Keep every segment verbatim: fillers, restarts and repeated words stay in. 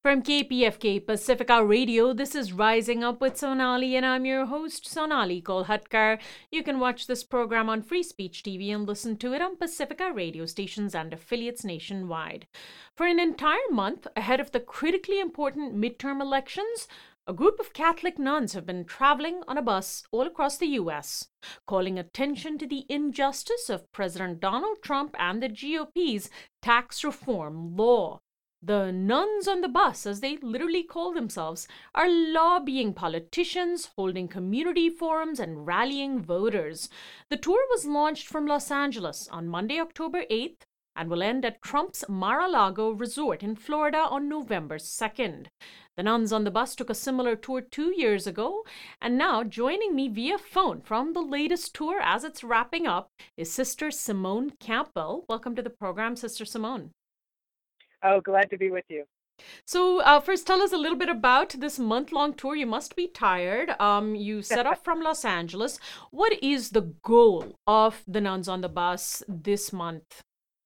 From K P F K Pacifica Radio, this is Rising Up with Sonali, and I'm your host, Sonali Kolhatkar. You can watch this program on Free Speech T V and listen to it on Pacifica radio stations and affiliates nationwide. For an entire month ahead of the critically important midterm elections, a group of Catholic nuns have been traveling on a bus all across the U S, calling attention to the injustice of President Donald Trump and the G O P's tax reform law. The nuns on the bus, as they literally call themselves, are lobbying politicians, holding community forums, and rallying voters. The tour was launched from Los Angeles on Monday, October eighth, and will end at Trump's Mar-a-Lago resort in Florida on November second. The nuns on the bus took a similar tour two years ago, and now joining me via phone from the latest tour as it's wrapping up is Sister Simone Campbell. Welcome to the program, Sister Simone. Oh, glad to be with you. So, uh, first, tell us a little bit about this month-long tour. You must be tired. Um, you set off from Los Angeles. What is the goal of the nuns on the bus this month?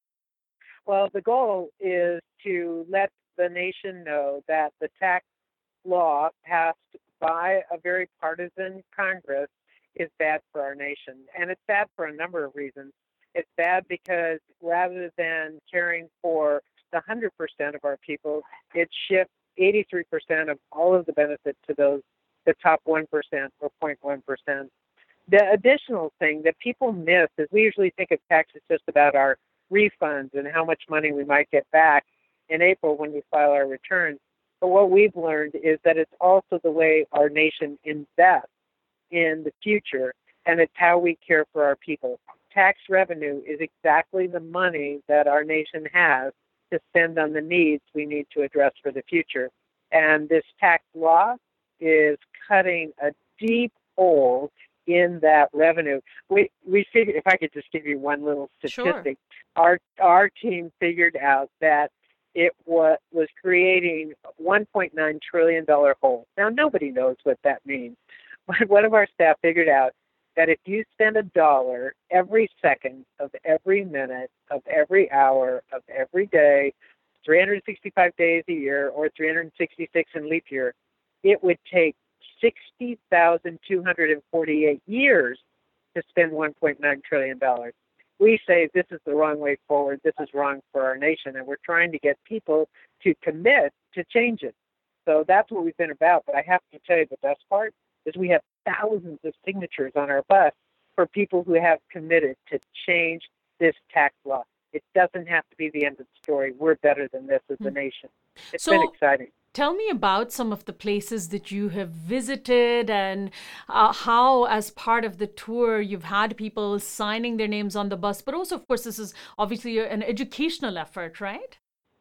Well, the goal is to let the nation know that the tax law passed by a very partisan Congress is bad for our nation. And it's bad for a number of reasons. It's bad because rather than caring for the one hundred percent of our people, it shifts eighty-three percent of all of the benefit to those, the top one percent or zero point one percent. The additional thing that people miss is we usually think of taxes just about our refunds and how much money we might get back in April when we file our returns. But what we've learned is that it's also the way our nation invests in the future, and it's how we care for our people. Tax revenue is exactly the money that our nation has to spend on the needs we need to address for the future. And this tax law is cutting a deep hole in that revenue. We we figured, if I could just give you one little statistic, Sure. our our team figured out that it was, was creating a one point nine trillion dollars hole. Now, nobody knows what that means, but one of our staff figured out that if you spend a dollar every second of every minute of every hour of every day, three hundred sixty-five days a year or three hundred sixty-six in leap year, it would take sixty thousand two hundred forty-eight years to spend one point nine trillion dollars. We say this is the wrong way forward, this is wrong for our nation, and we're trying to get people to commit to change it. So that's what we've been about. But I have to tell you the best part is we have thousands of signatures on our bus for people who have committed to change this tax law. It doesn't have to be the end of the story. We're better than this as a nation. It's So, been exciting. Tell me about some of the places that you have visited and uh, how, as part of the tour, you've had people signing their names on the bus. But also, of course, this is obviously an educational effort, right?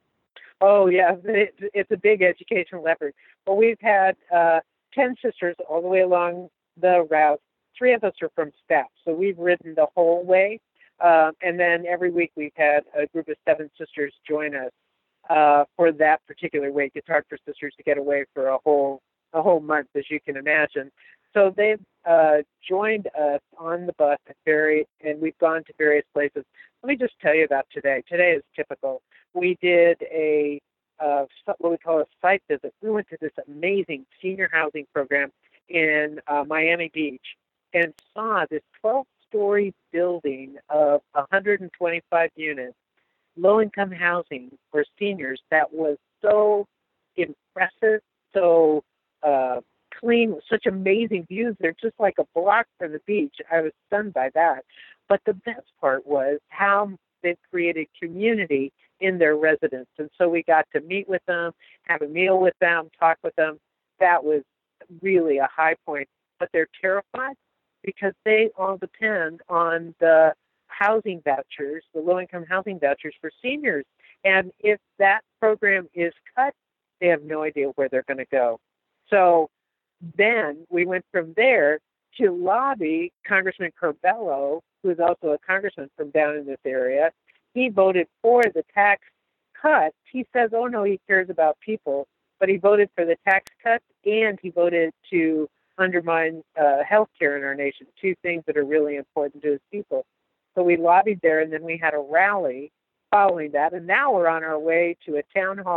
Oh, yeah, it, it's a big educational effort. But we've had uh, ten sisters all the way along the route. Three of us are from staff, so we've ridden the whole way. Uh, and then every week we've had a group of seven sisters join us uh, for that particular week. It's hard for sisters to get away for a whole a whole month, as you can imagine. So they've uh, joined us on the bus at very, and we've gone to various places. Let me just tell you about today. Today is typical. We did a uh, what we call a site visit. We went to this amazing senior housing program in uh, Miami Beach and saw this twelve-story building of one hundred twenty-five units, low-income housing for seniors that was so impressive, so uh, clean, with such amazing views. They're just like a block from the beach. I was stunned by that. But the best part was how they've created community in their residence. And so we got to meet with them, have a meal with them, talk with them. That was really a high point. But they're terrified because they all depend on the housing vouchers, the low-income housing vouchers for seniors. And if that program is cut, they have no idea where they're going to go. So then we went from there to lobby Congressman Corbello, who is also a congressman from down in this area. He voted for the tax cut. He says, oh, no, he cares about people, but he voted for the tax cut and he voted to undermine uh, health care in our nation, two things that are really important to his people. So we lobbied there, and then we had a rally following that, and now we're on our way to a town hall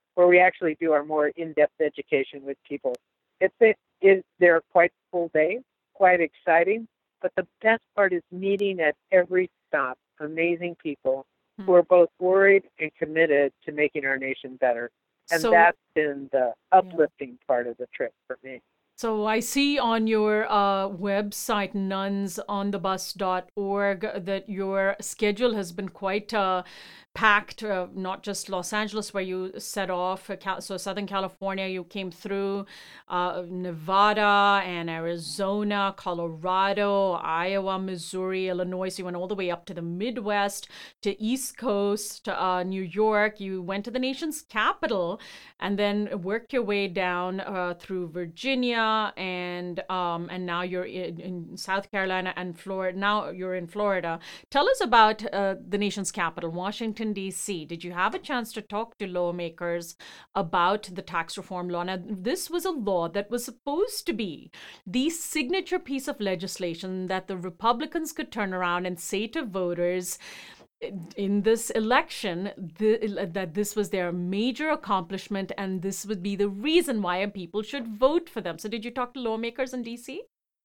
where we actually do our more in-depth education with people. It's it is they're quite full days, quite exciting, but the best part is meeting at every stop amazing people Hmm. who are both worried and committed to making our nation better. And So, that's been the yeah. uplifting part of the trip for me. So I see on your uh, website, nuns on the bus dot org, that your schedule has been quite uh, packed, uh, not just Los Angeles, where you set off, uh, Cal- so Southern California, you came through uh, Nevada and Arizona, Colorado, Iowa, Missouri, Illinois. So you went all the way up to the Midwest, to East Coast, to uh, New York. You went to the nation's capital and then worked your way down uh, through Virginia, and um, and now you're in, in South Carolina and Florida. Now you're in Florida. Tell us about uh, the nation's capital, Washington, D C. Did you have a chance to talk to lawmakers about the tax reform law? Now, this was a law that was supposed to be the signature piece of legislation that the Republicans could turn around and say to voters in this election the, that this was their major accomplishment and this would be the reason why people should vote for them. So did you talk to lawmakers in D C?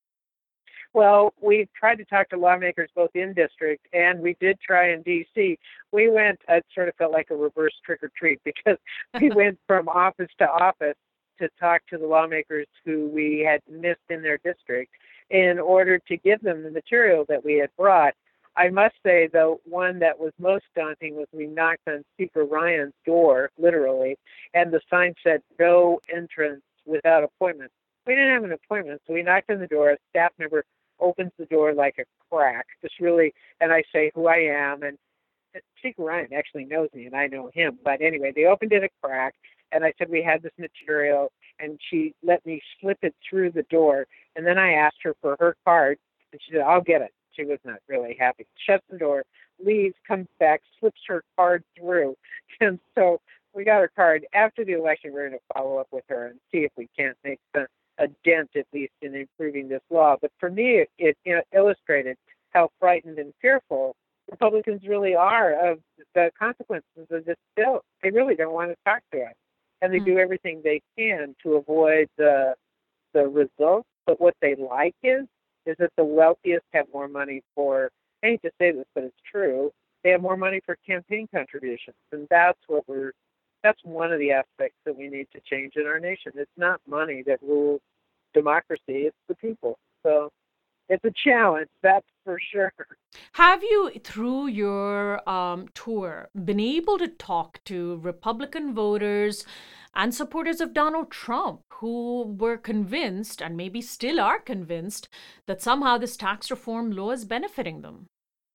Well, we tried to talk to lawmakers both in district and we did try in D C. We went, it sort of felt like a reverse trick or treat because we went from office to office to talk to the lawmakers who we had missed in their district in order to give them the material that we had brought. I must say, the one that was most daunting was we knocked on Speaker Ryan's door, literally, and the sign said, no entrance without appointment. We didn't have an appointment, so we knocked on the door. A staff member opens the door like a crack, just really, and I say who I am, and Speaker Ryan actually knows me, and I know him. But anyway, they opened it a crack, and I said we had this material, and she let me slip it through the door, and then I asked her for her card, and she said, I'll get it. She was not really happy. Shuts the door, leaves, comes back, slips her card through. And so we got her card. After the election, we're going to follow up with her and see if we can't make the, a dent, at least, in improving this law. But for me, it, it you know, illustrated how frightened and fearful Republicans really are of the consequences of this bill. They really don't want to talk to us. And they Mm. do everything they can to avoid the, the results. But what they like is, is that the wealthiest have more money for, I hate to say this, but it's true, they have more money for campaign contributions. And that's what we're, that's one of the aspects that we need to change in our nation. It's not money that rules democracy, it's the people. So it's a challenge, that's for sure. Have you, through your um, tour, been able to talk to Republican voters and supporters of Donald Trump who were convinced, and maybe still are convinced, that somehow this tax reform law is benefiting them?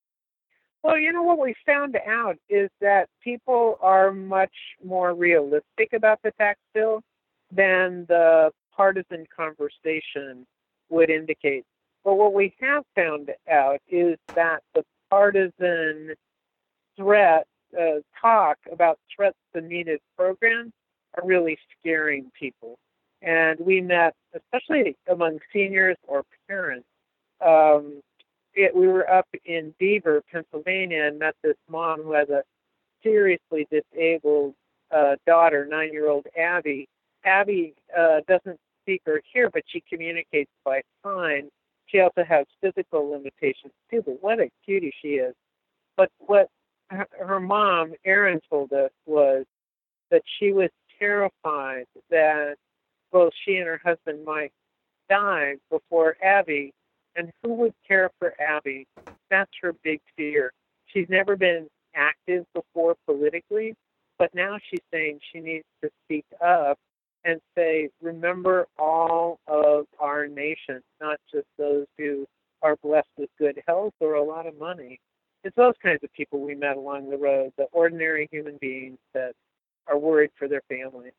Well, you know what we found out is that people are much more realistic about the tax bill than the partisan conversation would indicate. But what we have found out is that the partisan threat, uh, talk about threats to needed programs are really scaring people. And we met, especially among seniors or parents, um, it, we were up in Beaver, Pennsylvania, and met this mom who has a seriously disabled uh, daughter, nine-year-old Abby. Abby uh, doesn't speak or hear, but she communicates by sign. She also has physical limitations too, but what a cutie she is. But what her, her mom, Erin, told us was that she was terrified that both she and her husband might die before Abby, and who would care for Abby? That's her big fear. She's never been active before politically, but now she's saying she needs to speak up and say, remember all of our nation, not just those who are blessed with good health or a lot of money. It's those kinds of people we met along the road, the ordinary human beings that are worried for their families.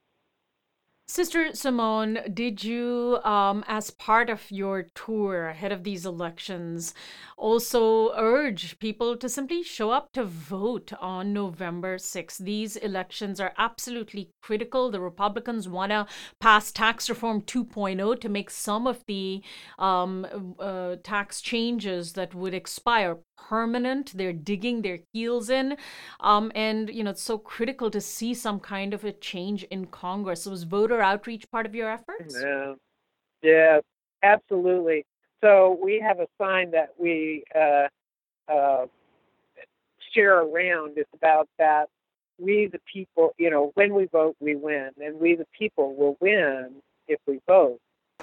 Sister Simone, did you, um, as part of your tour ahead of these elections, also urge people to simply show up to vote on November sixth? These elections are absolutely critical. The Republicans want to pass tax reform two point oh to make some of the um, uh, tax changes that would expire permanent. They're digging their heels in. Um, and, you know, it's so critical to see some kind of a change in Congress. So was voter outreach part of your efforts? Yeah, yeah, absolutely. So we have a sign that we uh, uh, share around. It's about that we, the people, you know, when we vote, we win, and we, the people, will win if we vote.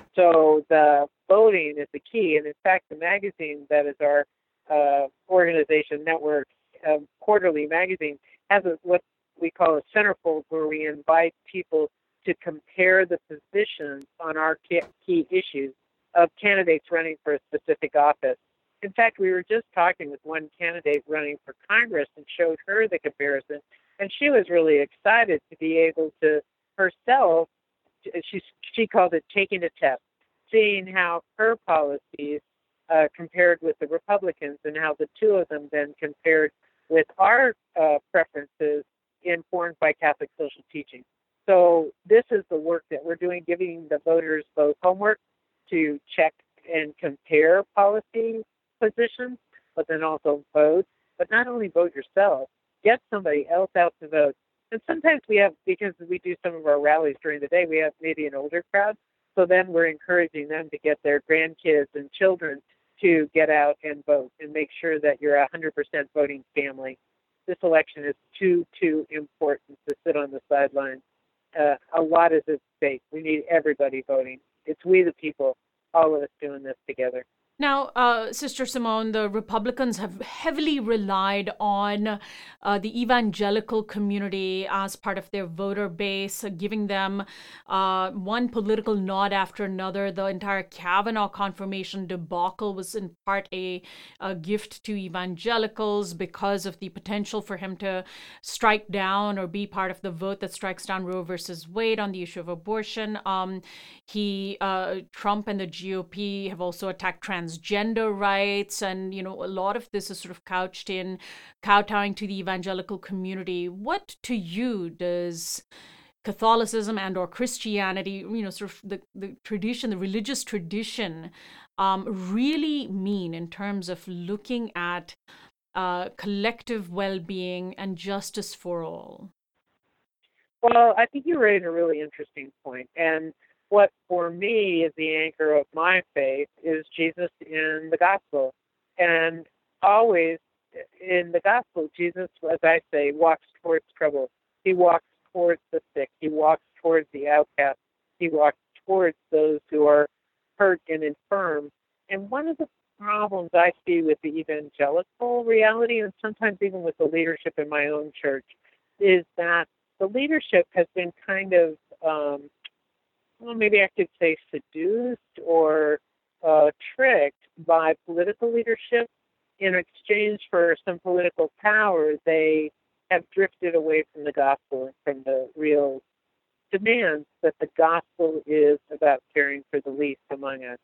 So the voting is the key. And in fact, the magazine that is our uh, organization network, uh, quarterly magazine, has a, what we call a centerfold, where we invite people to compare the positions on our key, key issues of candidates running for a specific office. In fact, we were just talking with one candidate running for Congress and showed her the comparison, and she was really excited to be able to herself, she, she called it taking a test, seeing how her policies uh, compared with the Republicans and how the two of them then compared with our uh, preferences informed by Catholic social teaching. So this is the work that we're doing, giving the voters both homework to check and compare policy positions, but then also vote. But not only vote yourself, get somebody else out to vote. And sometimes we have, because we do some of our rallies during the day, we have maybe an older crowd. So then we're encouraging them to get their grandkids and children to get out and vote and make sure that you're a one hundred percent voting family. This election is too, too important to sit on the sidelines. Uh, a lot is at stake. We need everybody voting. It's we the people, all of us doing this together. Now, uh, Sister Simone, the Republicans have heavily relied on uh, the evangelical community as part of their voter base, uh, giving them uh, one political nod after another. The entire Kavanaugh confirmation debacle was in part a, a gift to evangelicals because of the potential for him to strike down or be part of the vote that strikes down Roe versus Wade on the issue of abortion. Um, he, uh, Trump and the G O P have also attacked trans transgender rights, and you know a lot of this is sort of couched in kowtowing to the evangelical community. What to you does Catholicism and or Christianity, you know, sort of the, the tradition, the religious tradition, um, really mean in terms of looking at uh, collective well-being and justice for all? Well, I think you raise a really interesting point. And what for me is the anchor of my faith is Jesus in the gospel. And always in the gospel, Jesus, as I say, walks towards trouble. He walks towards the sick. He walks towards the outcast. He walks towards those who are hurt and infirm. And one of the problems I see with the evangelical reality, and sometimes even with the leadership in my own church, is that the leadership has been kind of, um, well, maybe I could say seduced or uh, tricked by political leadership. In exchange for some political power, they have drifted away from the gospel and from the real demands that the gospel is about caring for the least among us.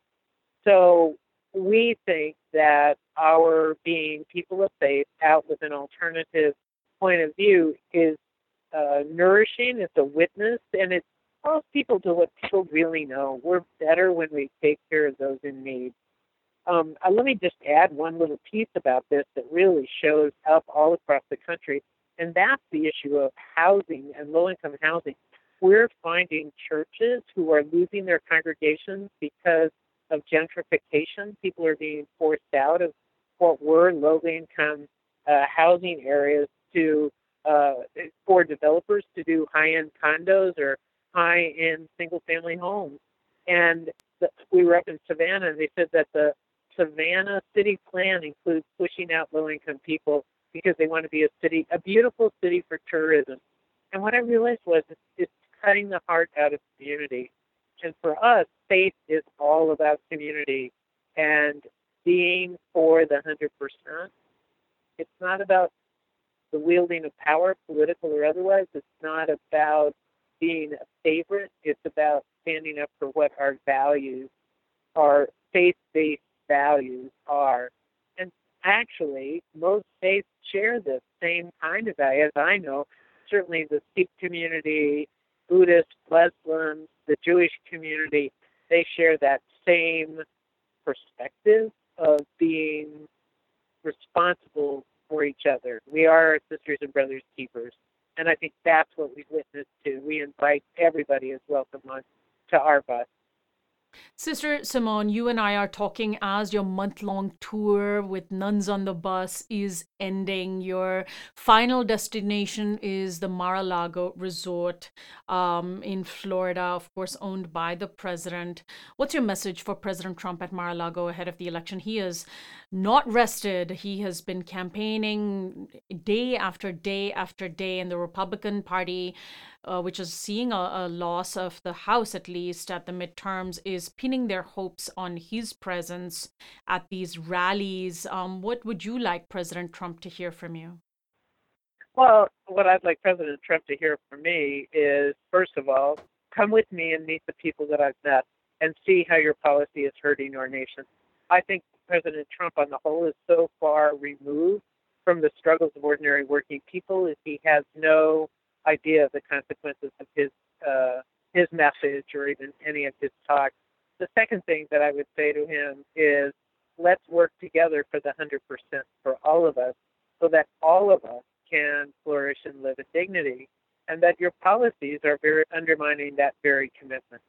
So we think that our being people of faith out with an alternative point of view is uh, nourishing, it's a witness, and it calls people to what people really know. We're better when we take care of those in need. Um, uh, let me just add one little piece about this that really shows up all across the country, and that's the issue of housing and low-income housing. We're finding churches who are losing their congregations because of gentrification. People are being forced out of what were low-income uh, housing areas to uh, for developers to do high-end condos or high-end single-family homes. And the, we were up in Savannah, and they said that the Savannah city plan includes pushing out low-income people because they want to be a city, a beautiful city for tourism. And what I realized was it's, it's cutting the heart out of community. And for us, faith is all about community and being for the one hundred percent. It's not about the wielding of power, political or otherwise. It's not about being a favorite. It's about standing up for what our values, our faith-based values are. And actually, most faiths share this same kind of value, as I know. Certainly the Sikh community, Buddhist, Muslims, the Jewish community, they share that same perspective of being responsible for each other. We are our sisters and brothers keepers. And I think that's what we've witnessed to. We invite everybody as welcome on to our bus. Sister Simone, you and I are talking as your month long tour with Nuns on the Bus is ending. Your final destination is the Mar a Lago Resort um, in Florida, of course, owned by the president. What's your message for President Trump at Mar a Lago ahead of the election? He has not rested. He has been campaigning day after day after day, and the Republican Party, uh, which is seeing a, a loss of the House at least at the midterms, is pinning their hopes on his presence at these rallies. Um, what would you like President Trump to hear from you? Well, what I'd like President Trump to hear from me is, first of all, come with me and meet the people that I've met and see how your policy is hurting our nation. I think President Trump, on the whole, is so far removed from the struggles of ordinary working people that he has no idea of the consequences of his uh, his message or even any of his talk. The second thing that I would say to him is, let's work together for the one hundred percent for all of us so that all of us can flourish and live in dignity, and that your policies are very undermining that very commitment.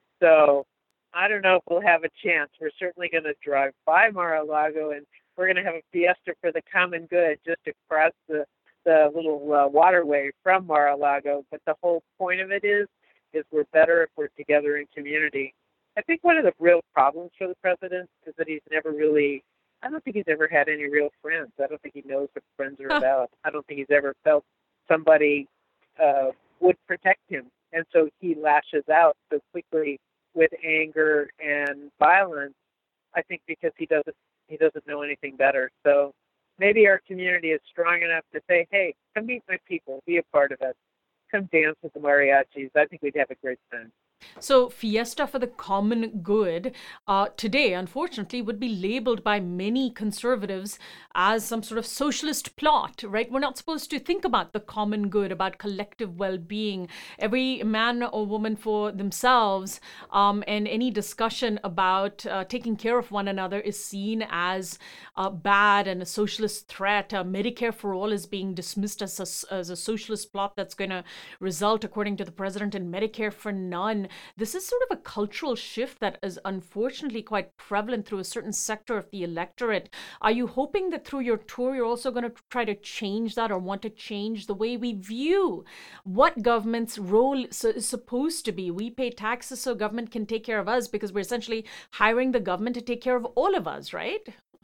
So I don't know if we'll have a chance. We're certainly going to drive by Mar-a-Lago, and we're going to have a fiesta for the common good just across the, the little uh, waterway from Mar-a-Lago. But the whole point of it is, is we're better if we're together in community. I think one of the real problems for the president is that he's never really, I don't think he's ever had any real friends. I don't think he knows what friends are about. I don't think he's ever felt somebody uh, would protect him. And so he lashes out so quickly with anger and violence, I think because he doesn't he doesn't know anything better. So maybe our community is strong enough to say, hey, come meet my people, be a part of it. Come dance with the mariachis. I think we'd have a great time. So, Fiesta for the Common Good uh, today, unfortunately, would be labeled by many conservatives as some sort of socialist plot, right? We're not supposed to think about the common good, about collective well-being, every man or woman for themselves, um, and any discussion about uh, taking care of one another is seen as uh, bad and a socialist threat. Uh, Medicare for All is being dismissed as a, as a socialist plot that's going to result, according to the president, in Medicare for none. This is sort of a cultural shift that is unfortunately quite prevalent through a certain sector of the electorate. Are you hoping that through your tour, you're also going to try to change that or want to change the way we view what government's role is supposed to be? We pay taxes so government can take care of us because we're essentially hiring the government to take care of all of us, right?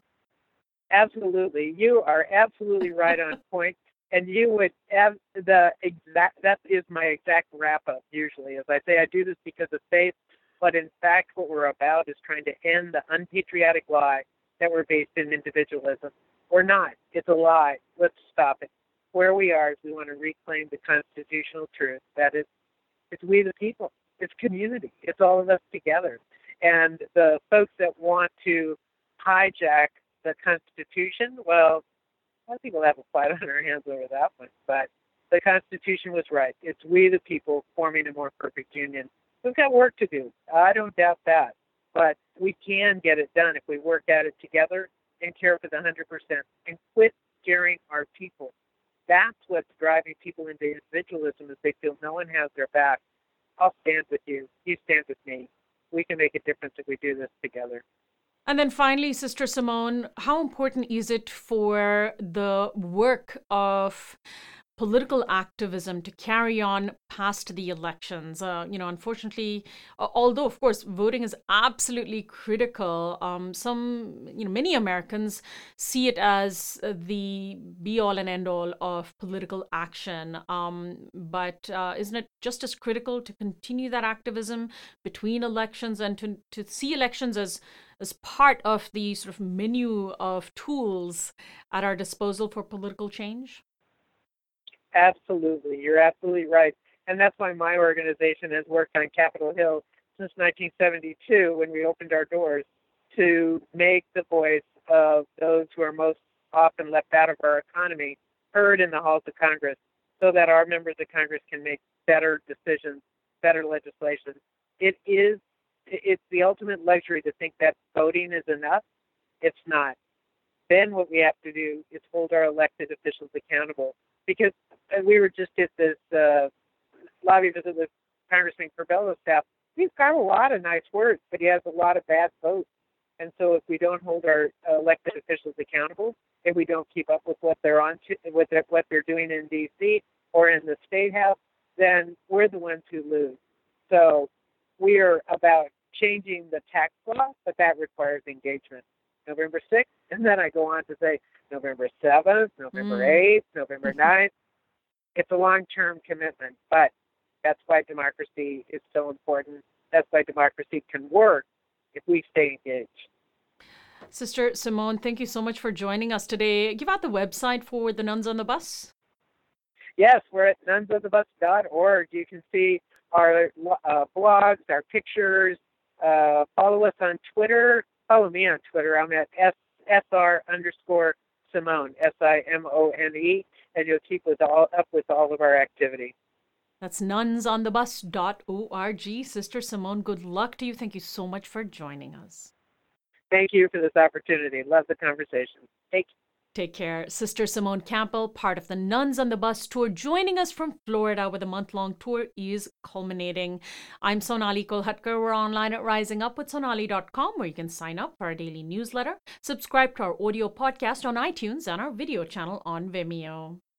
Absolutely. You are absolutely right on point. And you would have the exact, that is my exact wrap up usually. As I say, I do this because of faith, but in fact, what we're about is trying to end the unpatriotic lie that we're based in individualism. We're not. It's a lie. Let's stop it. Where we are is we want to reclaim the constitutional truth. That is, it's we the people. It's community. It's all of us together. And the folks that want to hijack the Constitution, well, I think we'll have a fight on our hands over that one. But the Constitution was right. It's we the people forming a more perfect union. We've got work to do. I don't doubt that. But we can get it done if we work at it together and care for the one hundred percent and quit scaring our people. That's what's driving people into individualism, is they feel no one has their back. I'll stand with you. You stand with me. We can make a difference if we do this together. And then finally, Sister Simone, how important is it for the work of political activism to carry on past the elections? Uh, you know, unfortunately, uh, although, of course, voting is absolutely critical, um, some, you know, many Americans see it as the be-all and end-all of political action. Um, but uh, isn't it just as critical to continue that activism between elections and to, to see elections as as part of the sort of menu of tools at our disposal for political change? Absolutely. You're absolutely right. And that's why my organization has worked on Capitol Hill since nineteen seventy-two, when we opened our doors, to make the voice of those who are most often left out of our economy heard in the halls of Congress, so that our members of Congress can make better decisions, better legislation. It is It's the ultimate luxury to think that voting is enough. It's not. then what we have to do is hold our elected officials accountable. Because we were just at this uh, lobby visit with Congressman Curbello's staff. He's got a lot of nice words, but he has a lot of bad votes. And so if we don't hold our elected officials accountable, if we don't keep up with what they're on to, with what they're doing in D C or in the State House, then we're the ones who lose. So we are about changing the tax law, but that requires engagement. November sixth, and then I go on to say November seventh, November eighth, November ninth. It's a long-term commitment, but that's why democracy is so important. That's why democracy can work if we stay engaged. Sister Simone, thank you so much for joining us today. Give out the website for the Nuns on the Bus. Yes, we're at nuns on the bus dot org. You can see our uh, blogs, our pictures. Uh, follow us on Twitter. Follow me on Twitter. I'm at S R underscore Simone, S I M O N E, and you'll keep with all, up with all of our activity. That's nuns on the bus dot org. Sister Simone, good luck to you. Thank you so much for joining us. Thank you for this opportunity. Love the conversation. Take care. Take care. Sister Simone Campbell, part of the Nuns on the Bus tour, joining us from Florida, where the month-long tour is culminating. I'm Sonali Kolhatkar. We're online at rising up with sonali dot com, where you can sign up for our daily newsletter, subscribe to our audio podcast on iTunes, and our video channel on Vimeo.